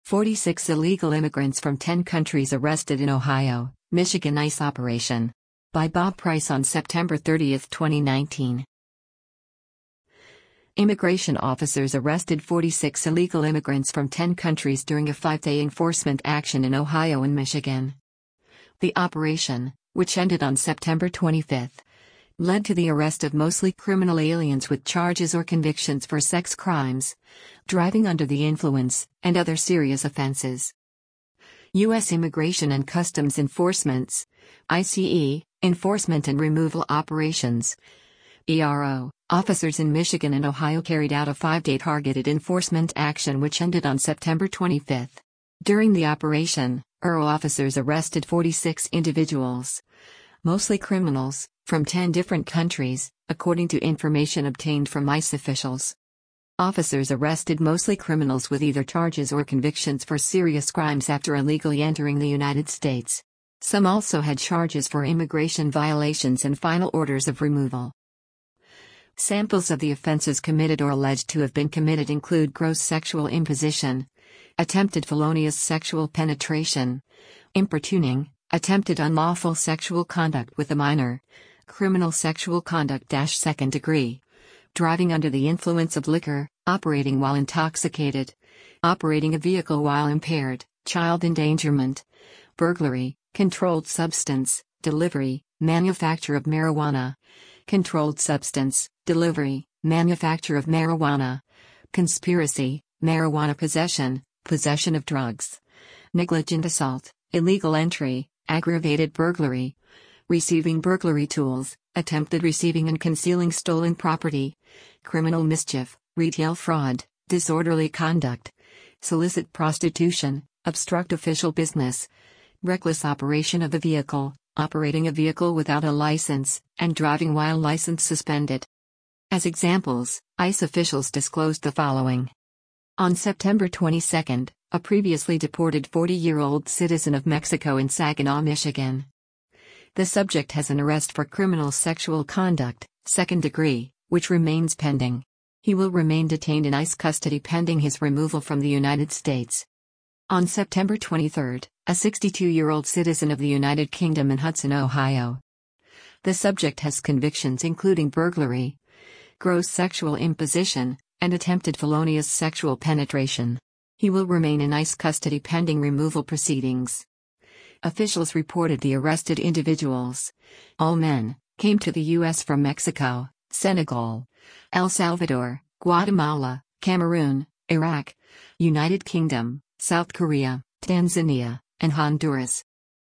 46 illegal immigrants from 10 countries arrested in Ohio, Michigan ICE operation. By Bob Price on September 30, 2019. Immigration officers arrested 46 illegal immigrants from 10 countries during a 5-day enforcement action in Ohio and Michigan. The operation, which ended on September 25, led to the arrest of mostly criminal aliens with charges or convictions for sex crimes, driving under the influence, and other serious offenses. U.S. Immigration and Customs Enforcement's ICE, Enforcement and Removal Operations ERO, officers in Michigan and Ohio carried out a 5-day targeted enforcement action which ended on September 25. During the operation, ERO officers arrested 46 individuals, mostly criminals, from 10 different countries, according to information obtained from ICE officials. Officers arrested mostly criminals with either charges or convictions for serious crimes after illegally entering the United States. Some also had charges for immigration violations and final orders of removal. Samples of the offenses committed or alleged to have been committed include gross sexual imposition, attempted felonious sexual penetration, importuning, attempted unlawful sexual conduct with a minor, criminal sexual conduct - second degree, driving under the influence of liquor, operating while intoxicated, operating a vehicle while impaired, child endangerment, burglary, controlled substance, delivery, manufacture of marijuana, controlled substance, delivery, manufacture of marijuana, conspiracy, marijuana possession, possession of drugs, negligent assault, illegal entry, aggravated burglary, receiving burglary tools, attempted receiving and concealing stolen property, criminal mischief, retail fraud, disorderly conduct, solicit prostitution, obstruct official business, reckless operation of a vehicle, operating a vehicle without a license, and driving while license suspended. As examples, ICE officials disclosed the following. On September 22, a previously deported 40-year-old citizen of Mexico in Saginaw, Michigan. The subject has an arrest for criminal sexual conduct, second degree, which remains pending. He will remain detained in ICE custody pending his removal from the United States. On September 23, a 62-year-old citizen of the United Kingdom in Hudson, Ohio. The subject has convictions including burglary, gross sexual imposition, and attempted felonious sexual penetration. He will remain in ICE custody pending removal proceedings. Officials reported the arrested individuals, all men, came to the U.S. from Mexico, Senegal, El Salvador, Guatemala, Cameroon, Iraq, United Kingdom, South Korea, Tanzania, and Honduras.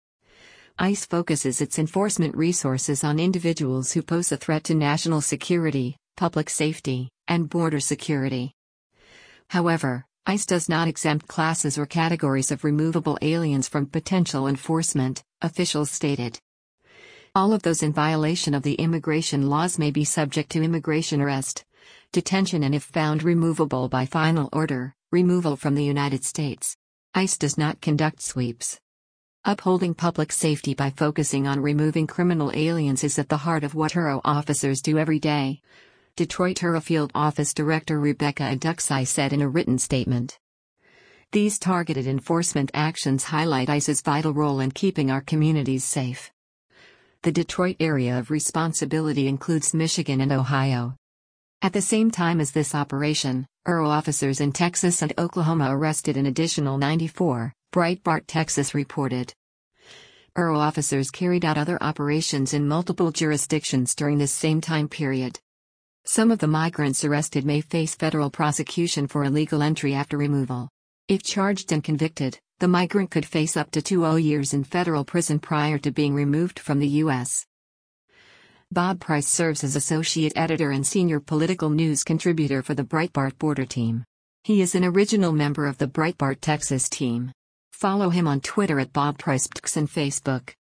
ICE focuses its enforcement resources on individuals who pose a threat to national security, public safety, and border security. However, ICE does not exempt classes or categories of removable aliens from potential enforcement, officials stated. All of those in violation of the immigration laws may be subject to immigration arrest, detention, and if found removable by final order, removal from the United States. ICE does not conduct sweeps. Upholding public safety by focusing on removing criminal aliens is at the heart of what ERO officers do every day, Detroit ERO Field Office Director Rebecca Aduxai said in a written statement. These targeted enforcement actions highlight ICE's vital role in keeping our communities safe. The Detroit area of responsibility includes Michigan and Ohio. At the same time as this operation, ERO officers in Texas and Oklahoma arrested an additional 94, Breitbart Texas reported. ERO officers carried out other operations in multiple jurisdictions during this same time period. Some of the migrants arrested may face federal prosecution for illegal entry after removal. If charged and convicted, the migrant could face up to 20 years in federal prison prior to being removed from the U.S. Bob Price serves as associate editor and senior political news contributor for the Breitbart Border team. He is an original member of the Breitbart Texas team. Follow him on Twitter at Bob Price and Facebook.